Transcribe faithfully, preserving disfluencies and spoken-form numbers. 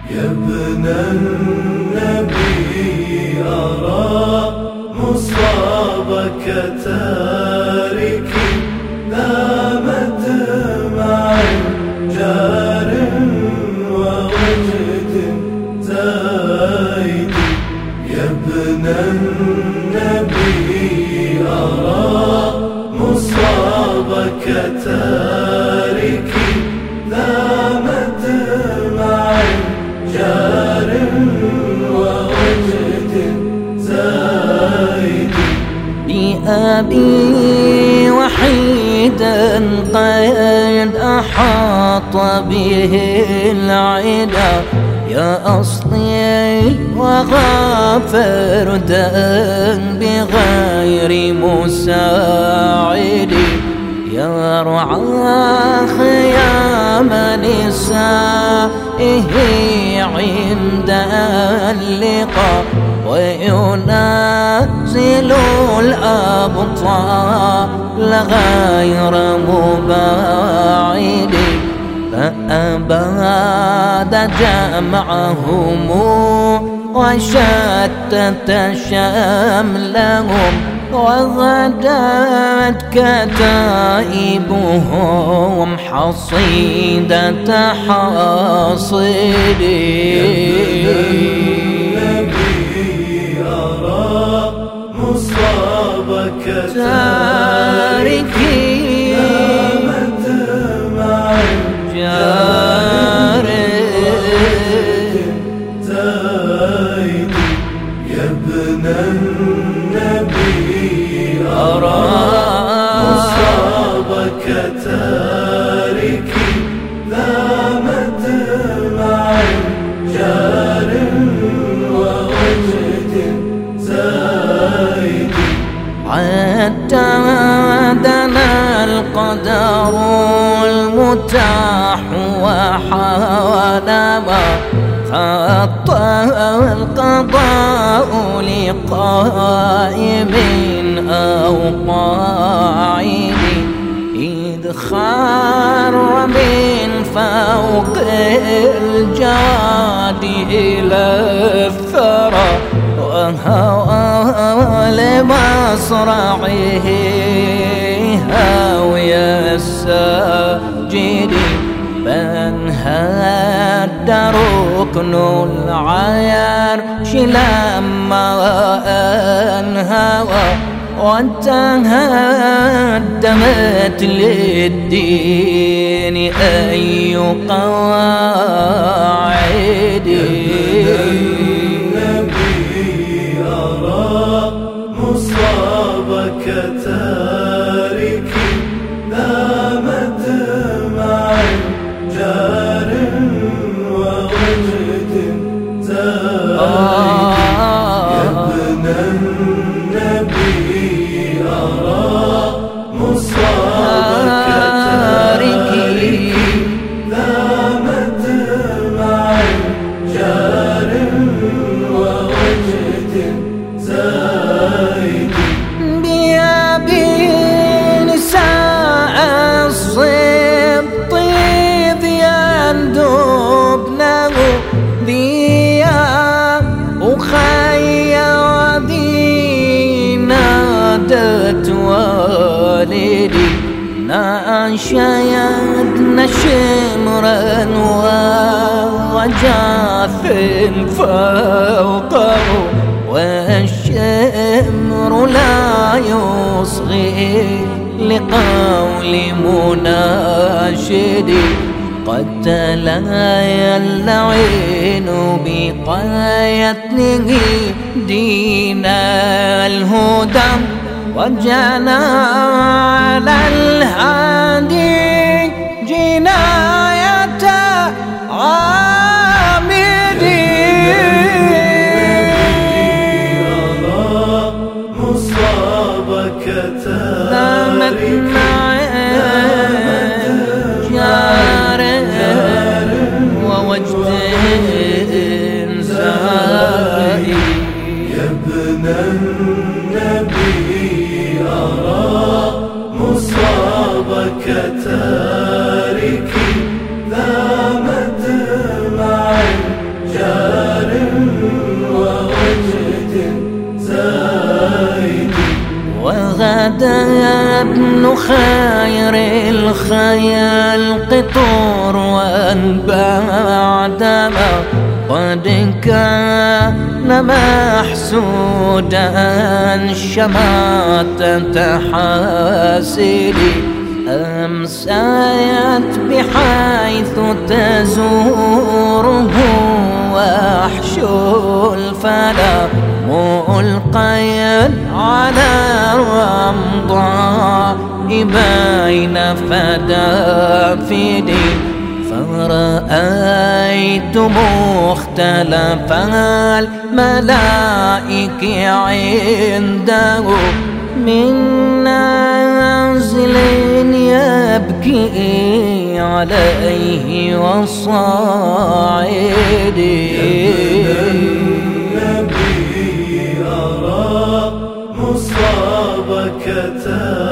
يا ابن النبي أرى مصابك تاركي لا مدمع جار ووجد زايد. يا ابن النبي أرى مصابك تاركي لا مدمع جار ووجد زايد. بأبي وحيدا قد أحاط به العدا، يا أصلي وغافردا بغير مساعد. يا رعى خيام نسائه عند اللقاء، وينازل الأبطال غير مباعد. فأباد جمعهم وشتت شملهم، وغدت كتائبهم حصيدة حاصد. مصابك تاركي لا مدمع جار زايد. يا ابن النبي أرى مصابك تاركي لا مدمع جار ووجد زايد. حتى دنا القدر المتاح وحال ما خطى القضاء لقائم أو قاعد. إذ خار من فوق الجاد إلى الثرى، وهوى لمصرعه هاوي الساجد. فانهد ركن العرش لما انهوى، وتهدمت للدين أي قواعد. مصابك تاركي لا مدمع جار ووجد زايد. يا ابن النبي أرى مصابك تاركي لا مدمع جار ووجد زايد. بأبي نساء الصبط إذ يندبنه ذيا أخي وذي نادت والدي. ناشيتنا شمرا وجاف فوقه، والشمر لا يصغي لقول مناشد. قد تلايا اللعين بقيتنه دين الهدى، وجنى على الهادي جناية مصابك تاركي جار ووجد زايد. يا ابن النبي أرى مصابك تاركي لا مدمع ابن خير الخلق طروا بعدما قد كان محسودا شماتة حاسدي أمسيت بحيث تزوره وحش الفلا ملقيا على رمضاء بين فدافدي فرأيت مختلف الملائك عنده من نازل يبكي عليه والصاعد. النبي أرى مصابك